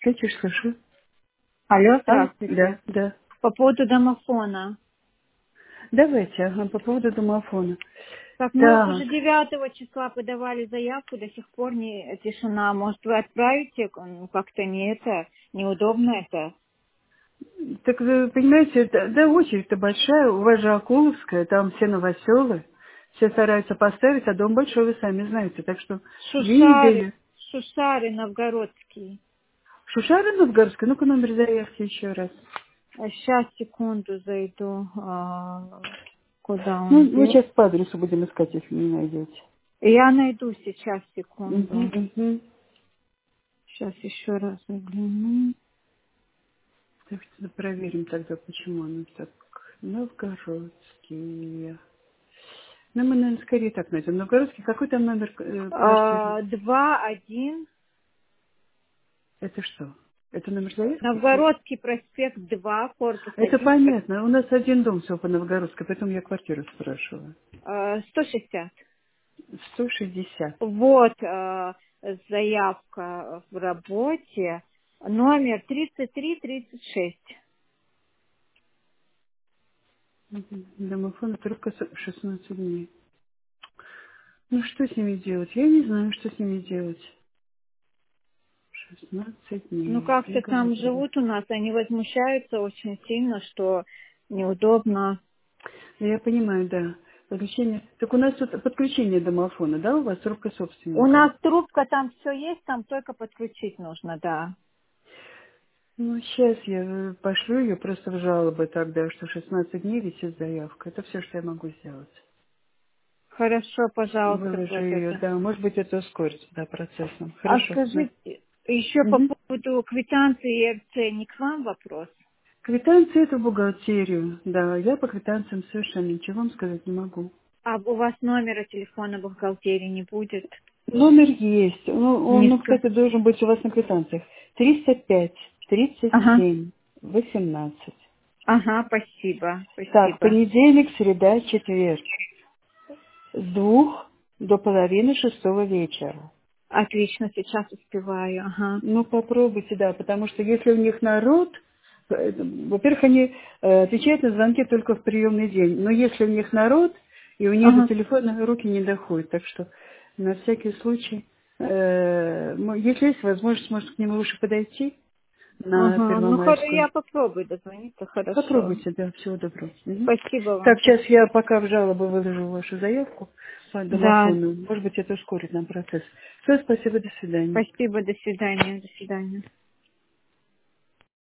Слышишь, слышу. Алло, А, да, здравствуйте. да. По поводу домофона. Давайте, ага, по поводу домофона. Так, мы Так, уже 9 числа подавали заявку, до сих пор не тишина. Может, вы отправите? Ну, как-то не это, неудобно это. так вы понимаете, да, очередь-то большая, у вас же Акуловская, там все новоселы, все стараются поставить, а дом большой, вы сами знаете, так что 2 недели. Шушары Новгородский. Шушара Новгородская, ну-ка номер заявки еще раз. Сейчас, секунду, зайду. Куда Ну, он мы дел? сейчас по адресу будем искать, если не найдете. Я найду сейчас, Угу, секунду. угу. Сейчас еще раз загляну. Давайте проверим тогда, почему оно так. Новгородские. Ну, мы, наверное, скорее так найдем. Новгородский, какой там номер квартиры? 2-1. Это что? Это номер заявки? Новгородский проспект 2, корпус Это 1, понятно. У нас один дом всего по Новгородской, поэтому я квартиру спрашиваю. 160. 160. Вот заявка в работе. Номер 3336. Мгм. Домофон, трубка 16 дней. Ну, что с ними делать? Я не знаю, что с ними делать. 16 Ну, дней. Я как-то там говорю. живут у нас, они возмущаются очень сильно, что неудобно. Ну, я понимаю, да. Подключение. Так у нас тут подключение домофона, да, у вас трубка У собственника? нас трубка, там все есть, там только подключить нужно, да. Ну, сейчас я пошлю ее просто в жалобы тогда, что 16 дней висит заявка. Это все, что я могу сделать. Хорошо, пожалуйста, Выложу вот ее, это. да. Может быть, это ускорится, да, процессом. А Хорошо, да. скажите, еще по Мгм. поводу квитанции РЦ, не к вам вопрос? Квитанции это в бухгалтерию, да. Я по квитанциям совершенно ничего вам сказать не могу. А у вас номера телефона бухгалтерии не будет? Номер есть. Ну, он, Не ну, ска- кстати, должен быть у вас на квитанциях. 305, Ага. 37, 18. Ага, спасибо, Так, спасибо. понедельник, среда, четверг. С 2 до половины 6 вечера. Отлично, сейчас успеваю, ага. Ну, попробуйте, да, потому что если у них народ, во-первых, они отвечают на звонки только в приемный день, но если у них народ, и у них до Ага, телефона руки не доходят, так что на всякий случай, если есть возможность, может, к нему лучше подойти на ага. Ну, Первомайскую. я попробую дозвониться, хорошо. Попробуйте, да, всего доброго. Мгм. Спасибо вам. Так, сейчас я пока в жалобу выложу вашу заявку по Да, домофону. Может быть, это ускорит нам процесс. Все, спасибо, до свидания. спасибо, до свидания, до свидания.